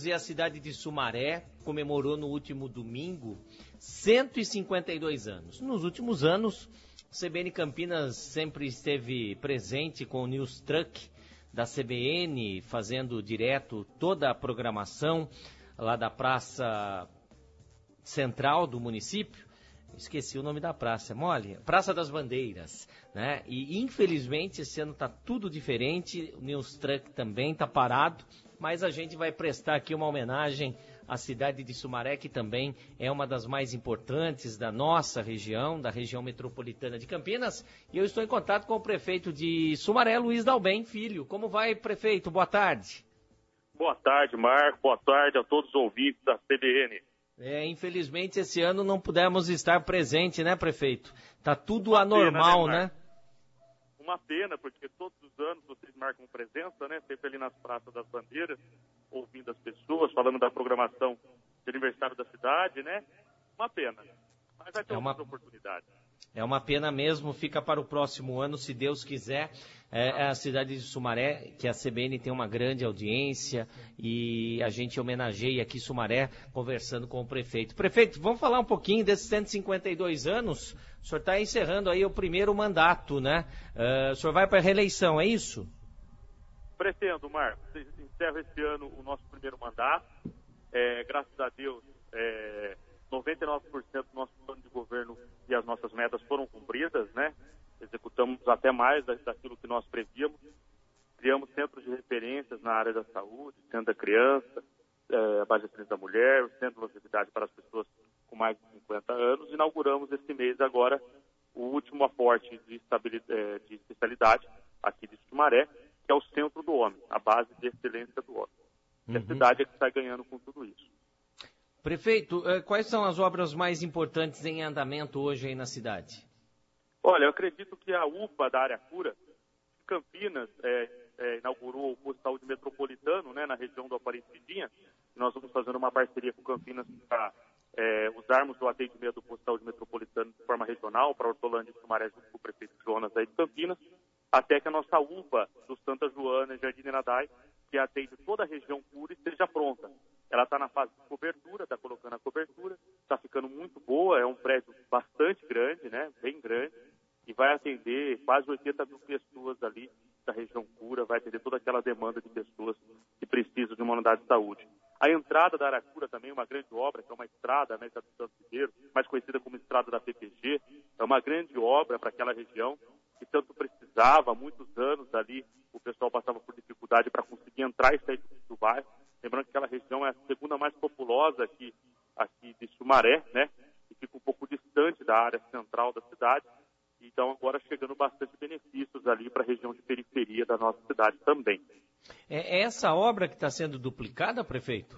E a cidade de Sumaré comemorou no último domingo 152 anos. Nos últimos anos, o CBN Campinas sempre esteve presente com o News Truck da CBN, fazendo direto toda a programação lá da Praça Central do município. Esqueci o nome da praça, é mole? Praça das Bandeiras, né? E infelizmente esse ano tá tudo diferente, o News Truck também tá parado, mas a gente vai prestar aqui uma homenagem à cidade de Sumaré, que também é uma das mais importantes da nossa região, da região metropolitana de Campinas, e eu estou em contato com o prefeito de Sumaré, Luiz Dalben Filho. Como vai, prefeito? Boa tarde. Boa tarde, Marco. Boa tarde a todos os ouvintes da CBN. Infelizmente esse ano não pudemos estar presente, né, prefeito? Tá tudo anormal, pena, né? Uma pena, porque todos os anos vocês marcam presença, né? Sempre ali nas praças das bandeiras, ouvindo as pessoas, falando da programação de aniversário da cidade, né? Uma pena. Mas vai ter outra oportunidade. É uma pena mesmo, fica para o próximo ano, se Deus quiser. É a cidade de Sumaré, que a CBN tem uma grande audiência, e a gente homenageia aqui Sumaré, conversando com o prefeito. Prefeito, vamos falar um pouquinho desses 152 anos. O senhor está encerrando aí o primeiro mandato, né? O senhor vai para a reeleição, é isso? Pretendo, Marco. Encerro esse ano o nosso primeiro mandato. Graças a Deus, 99% do nosso plano de governo e as nossas metas foram cumpridas, né? Executamos até mais daquilo que nós prevíamos. Criamos centros de referências na área da saúde, centro da criança, a base de da mulher, o centro de longevidade para as pessoas com mais de 50 anos. Inauguramos esse mês agora o último aporte de especialidade aqui de Sumaré, que é o Centro do Homem, a base de excelência do homem. E a cidade é que está ganhando com tudo isso. Prefeito, quais são as obras mais importantes em andamento hoje aí na cidade? Olha, eu acredito que a UPA da área cura, Campinas, inaugurou o posto de saúde metropolitano, né, na região do Aparecidinha. Nós vamos fazer uma parceria com Campinas para usarmos o atendimento do posto de saúde metropolitano de forma regional para Hortolândia e Sumaré, junto com o prefeito Jonas aí de Campinas, até que a nossa UPA do Santa Joana e Jardim Nenadai, que atende toda a região cura, esteja pronta. Ela está na fase de cobertura, está colocando a cobertura, está ficando muito boa, é um prédio bastante grande, né, bem grande, e vai atender quase 80 mil pessoas ali da região cura, vai atender toda aquela demanda de pessoas que precisam de uma unidade de saúde. A entrada da Aracura também é uma grande obra, que é uma estrada, né, da Santo Ribeiro, mais conhecida como estrada da PPG, é uma grande obra para aquela região que tanto precisava, há muitos anos ali, o pessoal passava por dificuldade para conseguir entrar e sair do bairro. Lembrando que aquela região é a segunda mais populosa aqui de Sumaré, né? E fica um pouco distante da área central da cidade. Então, agora chegando bastante benefícios ali para a região de periferia da nossa cidade também. É essa obra que está sendo duplicada, prefeito?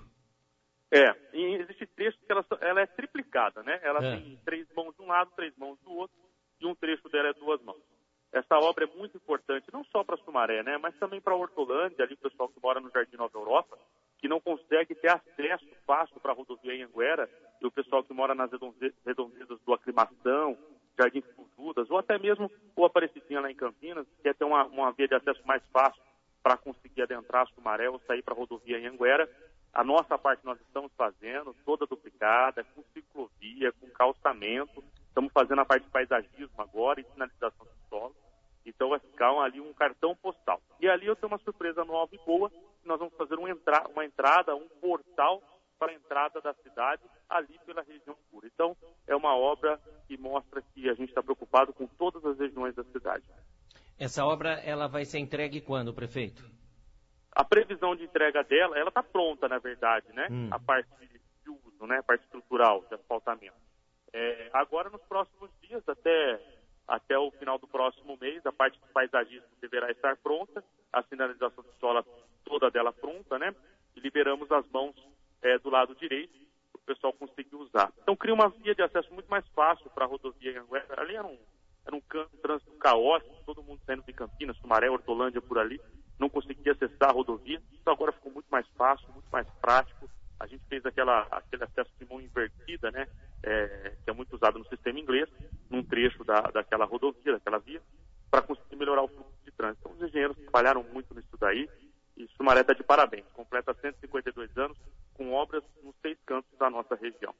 E existe trecho que ela é triplicada, né? Ela tem 3 mãos de um lado, 3 mãos do outro, e um trecho dela é 2 mãos. Essa obra é muito importante, não só para Sumaré, né? Mas também para Hortolândia, ali o pessoal que mora no Jardim Nova Europa, que não consegue ter acesso fácil para a rodovia Anhanguera, e o pessoal que mora nas redondezas do Aclimação, Jardim Fujudas, ou até mesmo o Aparecidinha lá em Campinas, que quer ter uma via de acesso mais fácil para conseguir adentrar Sumaré ou sair para a rodovia Anhanguera. A nossa parte nós estamos fazendo, toda duplicada, com ciclovia, com calçamento. Estamos fazendo a parte de paisagismo agora e sinalização do solo. Então vai ficar ali um cartão postal. E ali eu tenho uma surpresa nova e boa. Nós vamos fazer uma entrada, um portal para a entrada da cidade ali pela região pura. Então é uma obra que mostra que a gente está preocupado com todas as regiões da cidade. Essa obra ela vai ser entregue quando, prefeito? A previsão de entrega dela, ela está pronta, na verdade, né? A parte de uso, né? A parte estrutural de asfaltamento. Agora, nos próximos dias, até o final do próximo mês, a parte de paisagismo deverá estar pronta, a sinalização de solo toda dela pronta, né? E liberamos as mãos do lado direito para o pessoal conseguir usar. Então, cria uma via de acesso muito mais fácil para a rodovia Anhanguera. Ali era um trânsito caótico, todo mundo saindo de Campinas, Sumaré, Hortolândia, por ali, não conseguia acessar a rodovia. Então, agora ficou muito mais fácil, muito mais prático. A gente fez aquele acesso de mão invertida, né? Que é muito usado no sistema inglês, num trecho daquela rodovia, daquela via, para conseguir melhorar o fluxo de trânsito. Então, os engenheiros trabalharam muito nisso daí E Sumaré está de parabéns, completa 152 anos com obras nos 6 cantos da nossa região.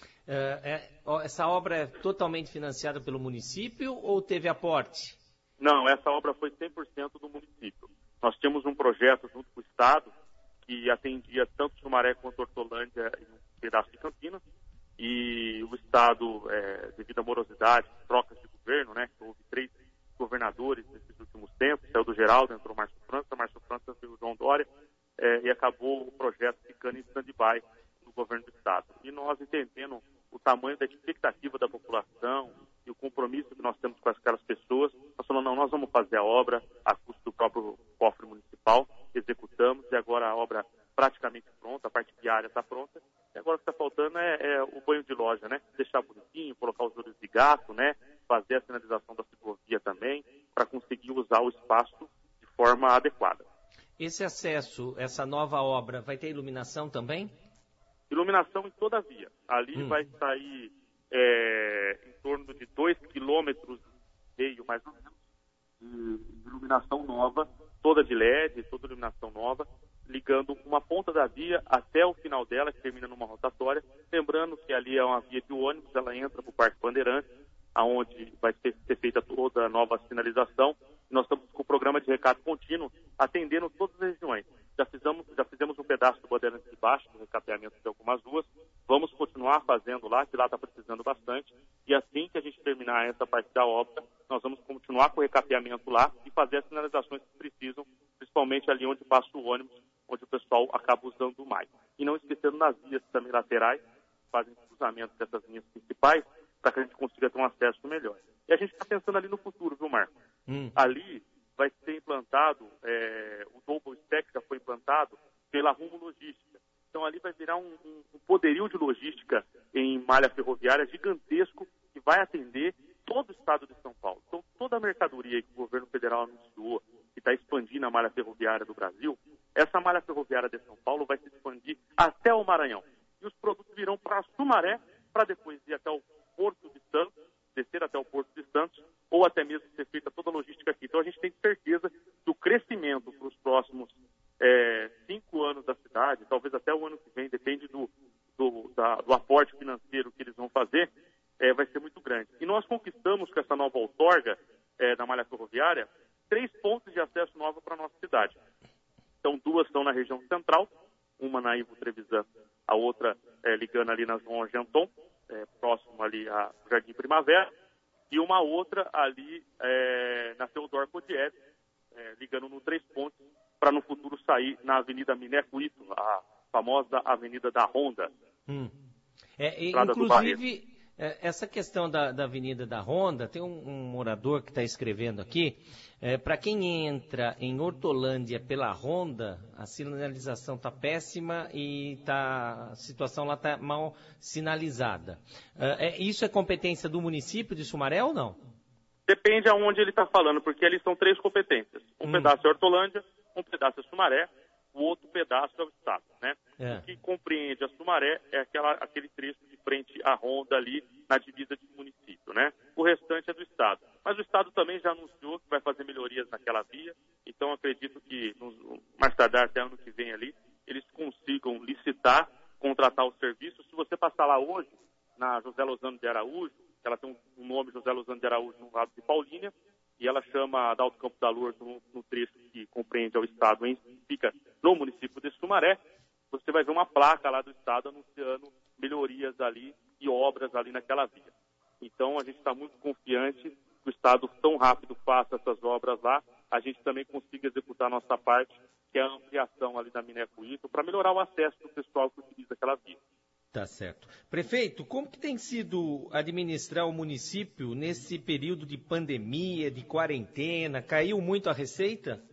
Essa obra é totalmente financiada pelo município ou teve aporte? Não, essa obra foi 100% do município. Nós tínhamos um projeto junto com o Estado que atendia tanto Sumaré quanto Hortolândia e um pedaço de Campinas. E o Estado, devido à morosidade, trocas de governo, né, que houve 3 governadores nesses últimos tempos, saiu do Geraldo, entrou Márcio França veio o João Dória, e acabou o projeto ficando em stand-by do governo do Estado. E nós, entendendo o tamanho da expectativa da população e o compromisso que nós temos com aquelas pessoas, nós falamos, não, nós vamos fazer a obra a custo do próprio cofre municipal, executamos, e agora a obra praticamente pronta, a parte viária está pronta, e agora o que está faltando é o banho de loja, né? Deixar bonitinho, colocar os olhos de gato, né? Fazer a sinalização da ciclovia também, para conseguir usar o espaço de forma adequada. Esse acesso, essa nova obra, vai ter iluminação também? Iluminação em toda a via. Ali vai sair em torno de 2,5 km, mais ou menos, de iluminação nova, toda de LED, toda iluminação nova, ligando uma ponta da via até o final dela, que termina numa rotatória. Lembrando que ali é uma via de ônibus, ela entra para o Parque Bandeirantes, aonde vai ser feita toda a nova sinalização. Nós estamos com o programa de recado contínuo, atendendo todas as regiões. Já fizemos um pedaço do Bandeirantes de baixo, do recapeamento de algumas ruas. Vamos continuar fazendo lá, que lá está precisando bastante. E assim que a gente terminar essa parte da obra, nós vamos continuar com o recapeamento lá e fazer as sinalizações que precisam, principalmente ali onde passa o ônibus, onde o pessoal acaba usando mais. E não esquecendo nas vias também laterais, fazem cruzamento dessas linhas principais, para que a gente consiga ter um acesso melhor. E a gente está pensando ali no futuro, viu, Marco? Ali vai ser implantado, o Double Stack já foi implantado pela Rumo Logística. Então ali vai virar um poderio de logística em malha ferroviária gigantesco que vai atender todo o estado de São Paulo. Então toda a mercadoria que o governo federal anunciou, que está expandindo a malha ferroviária do Brasil, essa malha ferroviária de São Paulo vai se expandir até o Maranhão. E os produtos virão para Sumaré, para depois ir até o Porto de Santos, descer até o Porto de Santos, ou até mesmo ser feita toda a logística aqui. Então a gente tem certeza que o crescimento para os próximos 5 anos da cidade, talvez até o ano que vem, depende do aporte financeiro que eles vão fazer, vai ser muito grande. E nós conquistamos com essa nova outorga da malha ferroviária 3 pontos de acesso novos para a nossa cidade. Então 2 estão na região central, uma na Ivo Trevisan, a outra ligando ali na João Argenton, próximo ali a Jardim Primavera, e uma outra ali na Teodoro Codieri, ligando no 3 pontos, para no futuro sair na Avenida Miné Cuito, a famosa Avenida da Honda. Inclusive, essa questão da Avenida da Honda, tem um morador que está escrevendo aqui, para quem entra em Hortolândia pela Honda, a sinalização está péssima e a situação lá está mal sinalizada. Isso é competência do município de Sumaré ou não? Depende aonde ele está falando, porque ali são 3 competências. Um pedaço é Hortolândia, um pedaço é Sumaré, o outro pedaço é o Estado, né? O que compreende a Sumaré é aquele trecho de frente à Honda ali, na divisa de município, né? O restante é do Estado. Mas o Estado também já anunciou que vai fazer melhorias naquela via, então acredito que, mais tardar até ano que vem ali, eles consigam licitar, contratar o serviço. Se você passar lá hoje, na José Lozano de Araújo, ela tem um nome, José Lozano de Araújo, no lado de Paulínia, e ela chama Adalto Campo da Lourdes no trecho que compreende ao Estado, fica no município de Sumaré. Você vai ver uma placa lá do Estado anunciando melhorias ali e obras ali naquela via. Então, a gente está muito confiante que o Estado tão rápido faça essas obras lá, a gente também consiga executar a nossa parte, que é a ampliação ali da Miné Cuito, para melhorar o acesso do pessoal que utiliza aquela via. Tá certo. Prefeito, como que tem sido administrar o município nesse período de pandemia, de quarentena? Caiu muito a receita?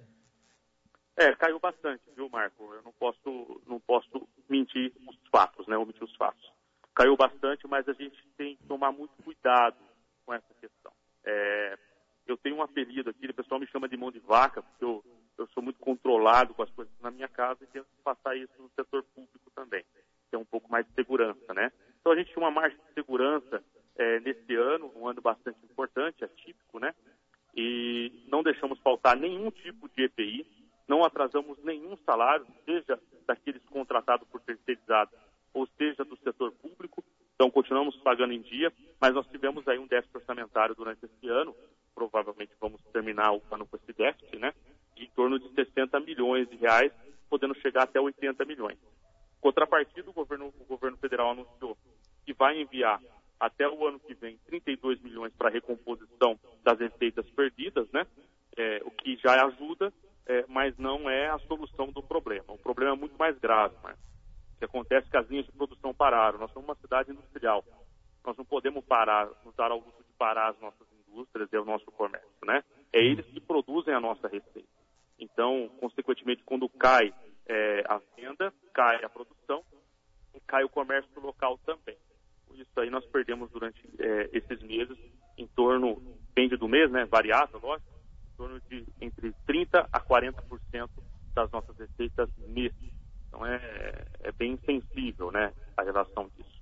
Caiu bastante, viu, Marco? Eu não posso mentir os fatos, né? Omitir os fatos. Caiu bastante, mas a gente tem que tomar muito cuidado com essa questão. Eu tenho um apelido aqui, o pessoal me chama de mão de vaca, porque eu sou muito controlado com as coisas na minha casa e tento passar isso no setor público também. Ter um pouco mais de segurança, né? Então a gente tinha uma margem de segurança nesse ano, um ano bastante importante, atípico, né? E não deixamos faltar nenhum tipo de EPI, não atrasamos nenhum salário, seja daqueles contratados por terceirizados, ou seja do setor público. Então, continuamos pagando em dia, mas nós tivemos aí um déficit orçamentário durante esse ano, provavelmente vamos terminar o ano com esse déficit, né, de em torno de 60 milhões de reais, podendo chegar até 80 milhões. Contrapartida, o governo federal anunciou que vai enviar até o ano que vem 32 milhões para a recomposição das receitas perdidas, né, o que já ajuda, mas não é a solução do problema. O problema é muito mais grave, mas o que acontece é que as linhas de produção pararam. Nós somos uma cidade industrial. Nós não podemos parar, nos dar ao luxo de parar as nossas indústrias e o nosso comércio, né? É eles que produzem a nossa receita. Então, consequentemente, quando cai a venda, cai a produção e cai o comércio local também. Isso aí nós perdemos durante esses meses, em torno, depende do mês, né? Variável, lógico, em torno de entre 30% a 40% das nossas receitas mês. Então é bem sensível, né, a relação disso.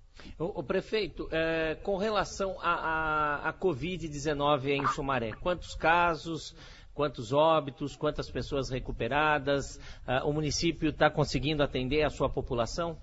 O prefeito, com relação à Covid-19 em Sumaré, quantos casos, quantos óbitos, quantas pessoas recuperadas, o município está conseguindo atender a sua população?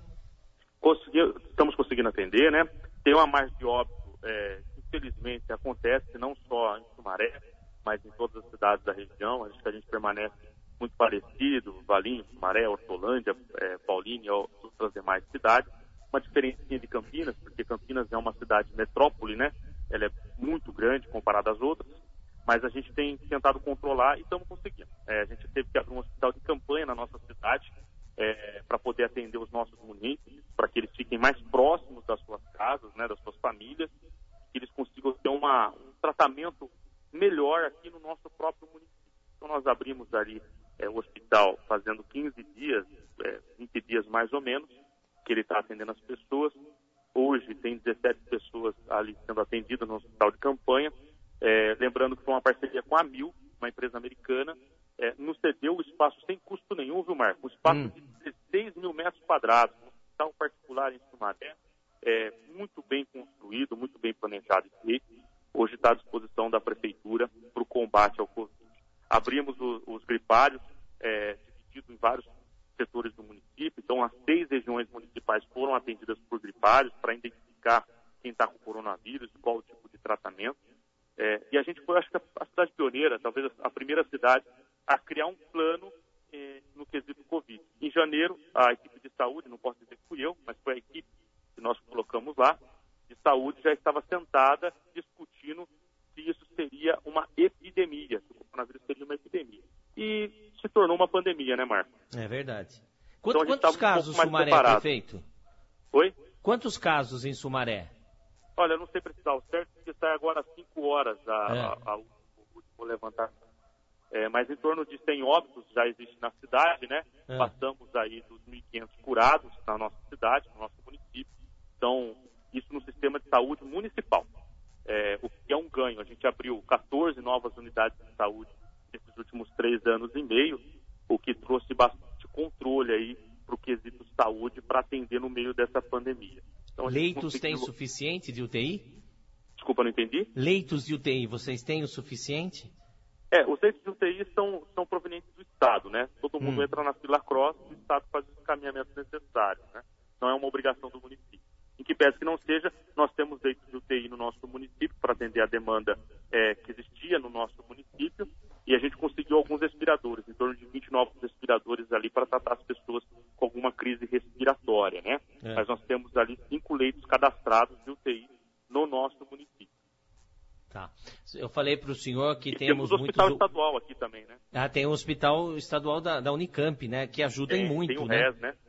Estamos conseguindo atender, né? Tem uma margem de óbito, infelizmente, acontece não só em Sumaré, mas em todas as cidades da região. Acho que a gente permanece muito parecido, Valinhos, Sumaré, Hortolândia, Paulínia e outras demais cidades. Uma diferencinha de Campinas, porque Campinas é uma cidade metrópole, né? Ela é muito grande comparada às outras, mas a gente tem tentado controlar e estamos conseguindo. A gente teve que abrir um hospital de campanha na nossa cidade para poder atender os nossos munícipes, para que eles fiquem mais próximos das suas casas, né, das suas famílias, que eles consigam ter um tratamento melhor aqui no nosso próprio município. Então nós abrimos ali o hospital fazendo 15 dias, 20 dias mais ou menos, que ele está atendendo as pessoas. Hoje tem 17 pessoas ali sendo atendidas no hospital de campanha. Lembrando que foi uma parceria com a Mil, uma empresa americana, nos cedeu o espaço sem custo nenhum, viu, Marco? Um espaço de 16 mil metros quadrados, um hospital particular em Sumaré, muito bem construído, muito bem planejado e feito. Hoje está à disposição da Prefeitura para o combate ao Covid. Abrimos os gripários, divididos em vários setores do município. Então, as 6 regiões municipais foram atendidas por gripários para identificar quem está com coronavírus e qual o tipo de tratamento. E a gente foi, acho que, a cidade pioneira, talvez a primeira cidade, a criar um plano no quesito Covid. Em janeiro, a equipe de saúde, não posso dizer que fui eu, mas foi a equipe que nós colocamos lá, de saúde, já estava sentada discutindo se isso seria uma epidemia, se o coronavírus seria uma epidemia. E se tornou uma pandemia, né, Marco? É verdade. Então, quantos casos em Sumaré, prefeito? Oi? Quantos casos em Sumaré? Olha, eu não sei precisar o certo, porque sai agora às 5 horas o último levantamento. Mas em torno de 100 óbitos já existe na cidade, né? Passamos aí dos 1.500 curados na nossa cidade, no nosso município. Então, isso no sistema de saúde municipal. O que é um ganho. A gente abriu 14 novas unidades de saúde nesses últimos 3 anos e meio, o que trouxe bastante controle aí para o quesito saúde para atender no meio dessa pandemia. Então, leitos tem suficiente de UTI? Desculpa, não entendi? Leitos de UTI, vocês têm o suficiente? Os leitos de UTI são provenientes do Estado, né? Todo mundo entra na fila cross e o Estado faz os encaminhamentos necessários, né? Não é uma obrigação do município. Em que pese que não seja, nós temos leitos de UTI no nosso município para atender a demanda que existia no nosso município, e a gente conseguiu alguns respiradores, em torno de 20 novos respiradores ali para tratar as pessoas com alguma crise respiratória, né? Mas nós temos ali 5 leitos cadastrados de UTI no nosso município. Tá. Eu falei para o senhor que temos o hospital estadual aqui também, né? Tem um hospital estadual da Unicamp, né? Que ajudem muito, tem o né? RES, né?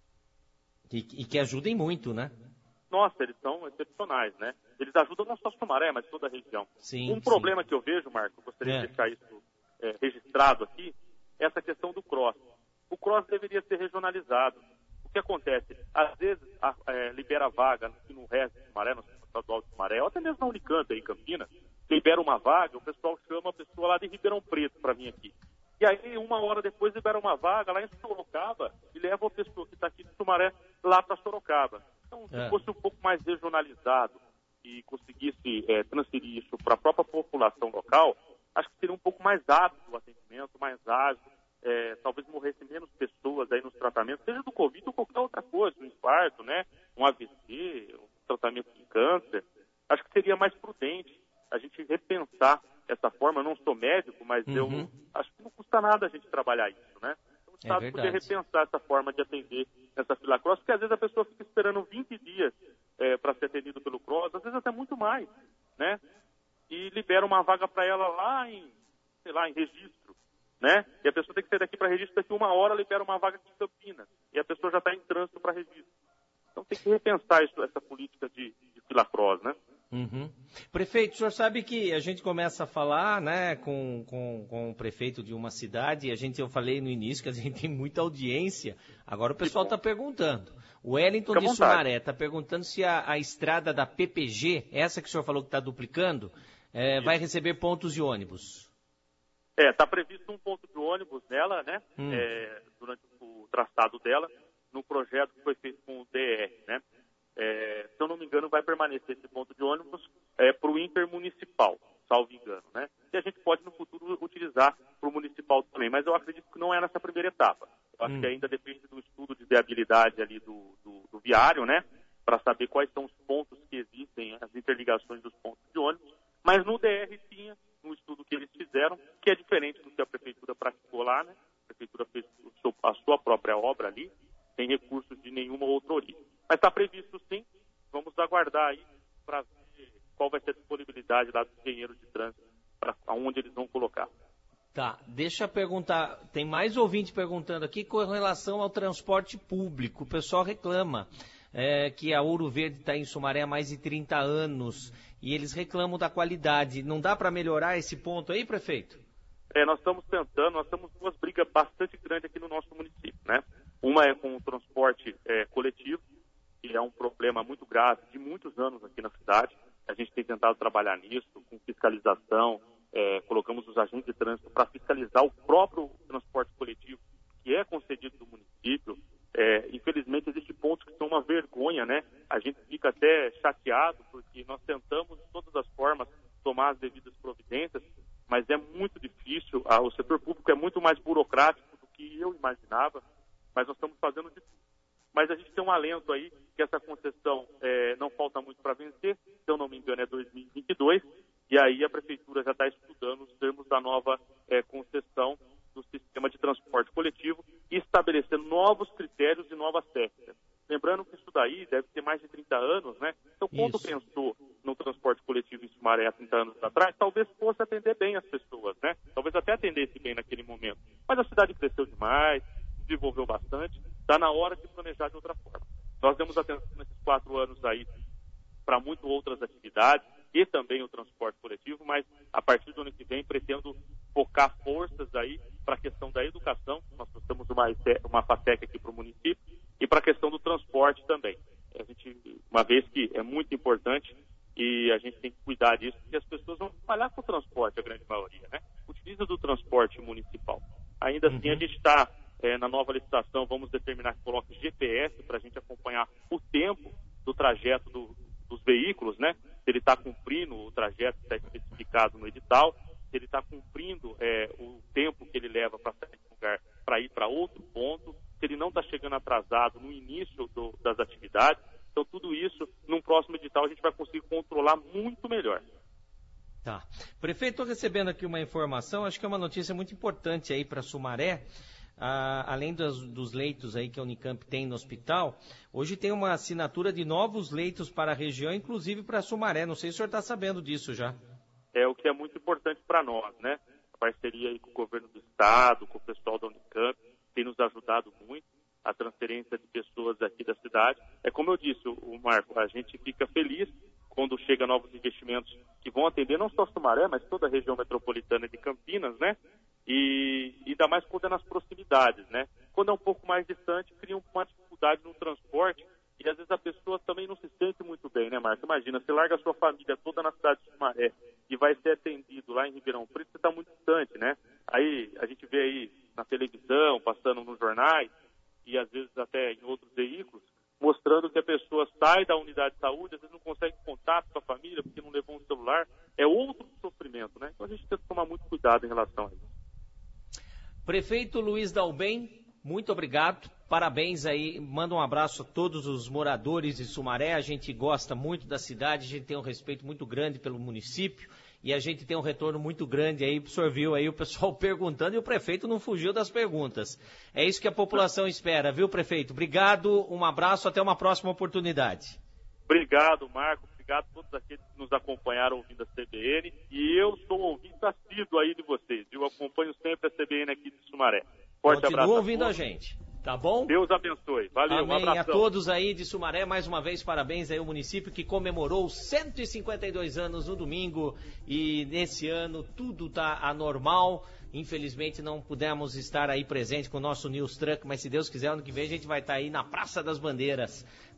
E que ajudem muito, né? Nossa, eles são excepcionais, né? Eles ajudam não só Sumaré, mas toda a região. Sim, problema que eu vejo, Marco, eu gostaria de deixar isso registrado aqui, é essa questão do CROSS. O CROSS deveria ser regionalizado. O que acontece? Às vezes, libera vaga no RES de Sumaré, no Centro Estadual de Sumaré, ou até mesmo na Unicamp, aí em Campinas, libera uma vaga, o pessoal chama a pessoa lá de Ribeirão Preto para vir aqui. E aí, 1 hora depois, libera uma vaga lá em Sorocaba e leva a pessoa que está aqui de Sumaré lá para Sorocaba. Então, se fosse um pouco mais regionalizado e conseguisse transferir isso para a própria população local, acho que seria um pouco mais rápido o atendimento, mais ágil, talvez morressem menos pessoas aí nos tratamentos, seja do Covid ou qualquer outra coisa, um infarto, né? Um AVC, um tratamento de câncer. Acho que seria mais prudente a gente repensar essa forma. Eu não sou médico, mas eu acho que não custa nada a gente trabalhar isso, né? Então, o Estado poderia repensar essa forma de atender essa fila cross, porque às vezes a pessoa fica esperando 20 dias para ser atendido pelo cross, às vezes até muito mais, né? E libera uma vaga para ela lá em Registro, né? E a pessoa tem que sair daqui para Registro, daqui 1 hora libera uma vaga aqui em Campinas, e a pessoa já está em trânsito para Registro. Então tem que repensar essa política de fila cross, né? Prefeito, o senhor sabe que a gente começa a falar, né, com o prefeito de uma cidade, e eu falei no início que a gente tem muita audiência, agora o pessoal está perguntando. O Wellington de Sumaré está perguntando se a estrada da PPG, essa que o senhor falou que está duplicando, vai receber pontos de ônibus. Está previsto um ponto de ônibus nela, né, durante o traçado dela, no projeto que foi feito com o DR, né. Se eu não me engano, vai permanecer esse ponto de ônibus para o intermunicipal, salvo engano, né? E a gente pode, no futuro, utilizar para o municipal também, mas eu acredito que não é nessa primeira etapa. Eu acho que ainda depende do estudo de viabilidade ali do viário, né? Para saber quais são os pontos que existem, as interligações dos pontos de ônibus. Mas no DR tinha um estudo que eles fizeram, que é diferente do que a prefeitura praticou lá, né? A prefeitura fez a sua própria obra ali, sem recursos de nenhuma outra origem. Mas está previsto sim, vamos aguardar aí para ver qual vai ser a disponibilidade lá dos engenheiros de trânsito, para onde eles vão colocar. Tá, deixa eu perguntar, tem mais ouvinte perguntando aqui com relação ao transporte público. O pessoal reclama que a Ouro Verde está em Sumaré há mais de 30 anos e eles reclamam da qualidade. Não dá para melhorar esse ponto aí, prefeito? Nós estamos tentando, nós temos duas brigas bastante grandes aqui no nosso município, né? Uma é com o transporte coletivo, que é um problema muito grave de muitos anos aqui na cidade. A gente tem tentado trabalhar nisso, com fiscalização, colocamos os agentes de trânsito para fiscalizar o próprio transporte coletivo, que é concedido do município. Infelizmente, existem pontos que são uma vergonha, né? A gente fica até chateado, porque nós tentamos, de todas as formas, tomar as devidas providências, mas é muito difícil. O setor público é muito mais burocrático do que eu imaginava, mas nós estamos fazendo de tudo. Mas a gente tem um alento aí, que essa concessão não falta muito para vencer, se eu não me engano é 2022, e aí a Prefeitura já está estudando os termos da nova concessão do sistema de transporte coletivo e estabelecendo novos critérios e novas técnicas. Lembrando que isso daí deve ter mais de 30 anos, né? Então, quando pensou no transporte coletivo em Sumaré há 30 anos atrás, talvez fosse atender bem as pessoas, né? Talvez até atendesse bem naquele momento. Mas a cidade cresceu demais, desenvolveu bastante, está na hora de planejar de outra forma. Nós demos atenção nesses 4 anos aí para muito outras atividades e também o transporte coletivo, mas a partir do ano que vem pretendo focar forças aí para a questão da educação. Nós trouxemos uma FATEC aqui para o município e para a questão do transporte também. Uma vez que é muito importante e a gente tem que cuidar disso, porque as pessoas vão trabalhar com o transporte, a grande maioria, né? Utiliza do transporte municipal. Ainda assim, a gente está na nova licitação, vamos determinar que coloque GPS para a gente acompanhar o tempo do trajeto dos veículos, né? Se ele está cumprindo o trajeto que está especificado no edital, se ele está cumprindo o tempo que ele leva para sair de um lugar para ir para outro ponto, se ele não está chegando atrasado no início das atividades. Então, tudo isso, num próximo edital, a gente vai conseguir controlar muito melhor. Tá. Prefeito, estou recebendo aqui uma informação, acho que é uma notícia muito importante aí para Sumaré. Além dos leitos aí que a Unicamp tem no hospital, hoje tem uma assinatura de novos leitos para a região, inclusive para Sumaré. Não sei se o senhor está sabendo disso já. O que é muito importante para nós, né? A parceria aí com o governo do estado, com o pessoal da Unicamp, tem nos ajudado muito. A transferência de pessoas aqui da cidade. Como eu disse, o Marco, a gente fica feliz quando chega novos investimentos que vão atender não só Sumaré, mas toda a região metropolitana de Campinas, né? E ainda mais quando é nas proximidades, né? Quando é um pouco mais distante, cria uma dificuldade no transporte e às vezes a pessoa também não se sente muito bem, né, Marco? Imagina, você larga a sua família toda na cidade de Sumaré e vai ser atendido lá em Ribeirão Preto, você está muito distante, né? Aí a gente vê aí na televisão, passando nos jornais e às vezes até em outros veículos, mostrando que a pessoa sai da unidade de saúde, às vezes não consegue contato com a família porque não levou um celular. É outro sofrimento, né? Então a gente tem que tomar muito cuidado em relação a isso. Prefeito Luiz Dalben, muito obrigado, parabéns aí, manda um abraço a todos os moradores de Sumaré, a gente gosta muito da cidade, a gente tem um respeito muito grande pelo município e a gente tem um retorno muito grande aí, o senhor viu aí o pessoal perguntando e o prefeito não fugiu das perguntas. É isso que a população espera, viu, prefeito? Obrigado, um abraço, até uma próxima oportunidade. Obrigado, Marco. Obrigado a todos aqueles que nos acompanharam ouvindo a CBN. E eu sou ouvinte assíduo aí de vocês. Eu acompanho sempre a CBN aqui de Sumaré. Forte abraço. Continua ouvindo a gente, tá bom? Deus abençoe. Valeu, Amém. Um abração. A todos aí de Sumaré, mais uma vez, parabéns aí ao município que comemorou 152 anos no domingo. E nesse ano tudo tá anormal. Infelizmente não pudemos estar aí presente com o nosso News Truck, mas se Deus quiser, ano que vem a gente vai estar aí na Praça das Bandeiras,